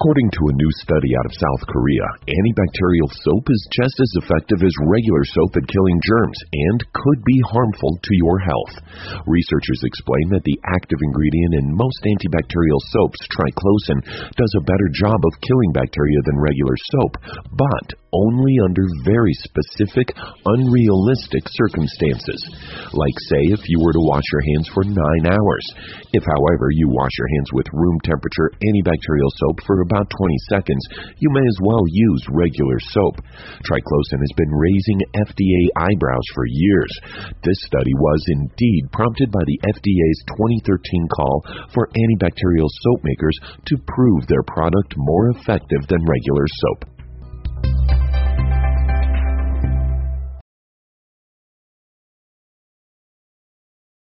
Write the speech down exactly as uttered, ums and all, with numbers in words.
According to a new study out of South Korea, antibacterial soap is just as effective as regular soap at killing germs and could be harmful to your health. Researchers explain that the active ingredient in most antibacterial soaps, triclosan, does a better job of killing bacteria than regular soap, but only under very specific, unrealistic circumstances. Like, say, if you were to wash your hands for nine hours. If, however, you wash your hands with room temperature antibacterial soap for about twenty seconds, you may as well use regular soap. Triclosan has been raising F D A eyebrows for years. This study was indeed prompted by the F D A's twenty thirteen call for antibacterial soap makers to prove their product more effective than regular soap.